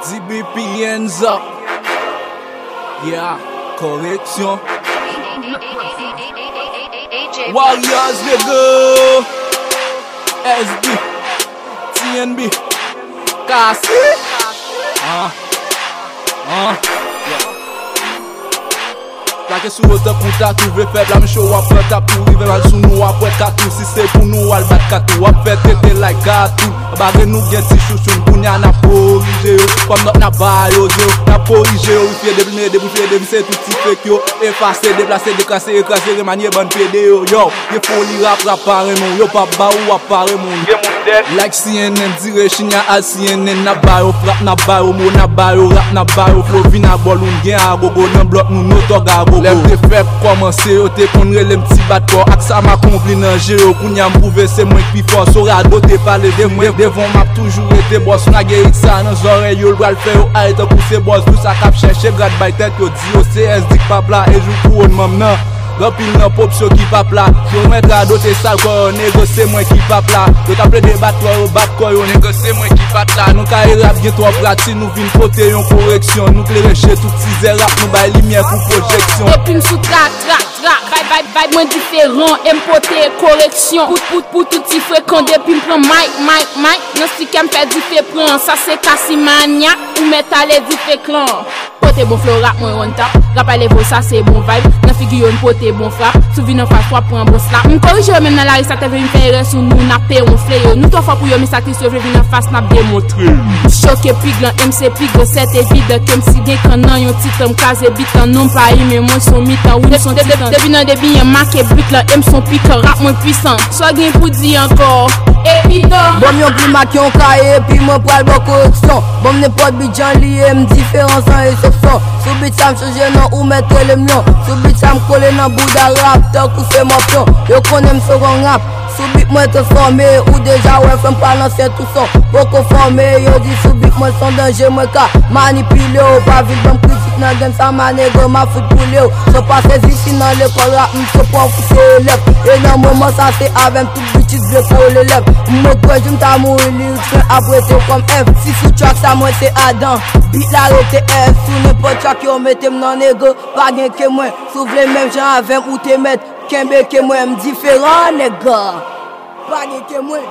DBP hands up. Yeah, correction. Warriors, nigga. SB, TNB, Kassi. Plake sou otan pou tatou, ve feb la mi show wap pet tapou. Rive mal sou nou wap wet katou, si se pou nou wal bat katou. Wap fet tete like katou, bagre nou gen ti chouchoun. Kounya na porije yo, kom not na bayo yo. Na porije yo, wifye debline, debouche, debise touti fek yo. Efase, deplase, dekrase, ekrase, remanye ban pede yo. Yo, ye foli rap pare moun, yo pa ba ou wap pare moun. Like CNN, dire chinya al CNN. Na bayo, frap na bayo, mo na bayo, rap na bayo. Flow vina boloun gen agogo, nan blok nou noto gago. Lèm te feb komanse yo, te konre lèm ti bat ko. Ak sa ma kompli nan jero, kounya mpouve se mwen pi fort. Sorado te pale de mwen, devon map toujou ete boss. Na gerit sa nan zore yo, lwal fe yo aite kouse boss. Dou sa kap chèche grad bay tèt yo, di yo CS dik papla. E jou kou on mam nan, gopil nan pop show ki papla. Yo mwen trado te sal ko, negose mwen ki papla. Yo taple de bat ko yo, bat ko yo, negose mwen ki papla. Nou ka e rap gen to prati, nou vin pote yon koreksyon. Nou klereche tout si zè rap, nou bay limye pou projeksyon. Epi msou trak, vibe mwen diferent, empote koreksyon. Pour tout ti fréquent, depi mpren mic. Nan si kem pe di fe pran, sa se Kassi mania, ou metale di fe clan. Pote bon flow rap mwen on tap, rap ale vo sa se bon vibe. Nan figyon pote bon frap, souvi nan fas 3 pran bon slap. M'korije yo men nan la ri sa te ve m'fere sou nou nape on fle yo. Nou to fwa pou yo mi satiswe vle vi nan fas nap demontre. Choke piglan, MC piglan, set evide kem si gen kanan yon titan kaze bitan. Non pa yi men mwen son mitan, ou son titan. Debi nan debi yon marke brit lan, M son pikan, rap mwen puissant. So gen pou di ankor, epitan. Bom yon pli mak yon kaye, pi mwen pral bon koreksyon. Bom ne pot bidjan liye, m'diferans an esepsyon. Sou bit sa m'chanje nan ou mette le myon. Sou bit sa m'kole nan bouda rap, tak ou se m'opyon. Yo konen m'soron rap, sou bit mwen transforme. Ou deja wè fèm palansye tout son, poko forme. Yo di sou bit mwen son danje mwen ka manipile yo. Pa vil bom kritik nan gen sa manego ma fout pou le yo. So pase zisi nan l'ekol rap, m'se pou foute elef. E nan mouman sa se avem tout bitit vle pou l'elef. Mwen kwej jim ta mou li, tren aprete kom F. Si sou chak sa mwen se Adam, bit la rete F. Sou nepot chak yo metem nan nego, pa gen ke mwen. Sou vle menm jan avem ou te met, kenbe ke mwen m'diferan nega. Pa gen ke mwen.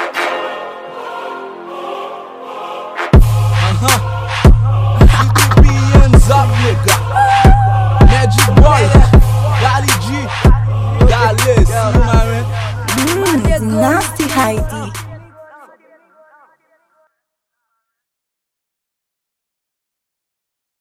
DBP hands up nigga. Magic Boy, Gali G, Gales, you know what I mean? Nasty Heidi.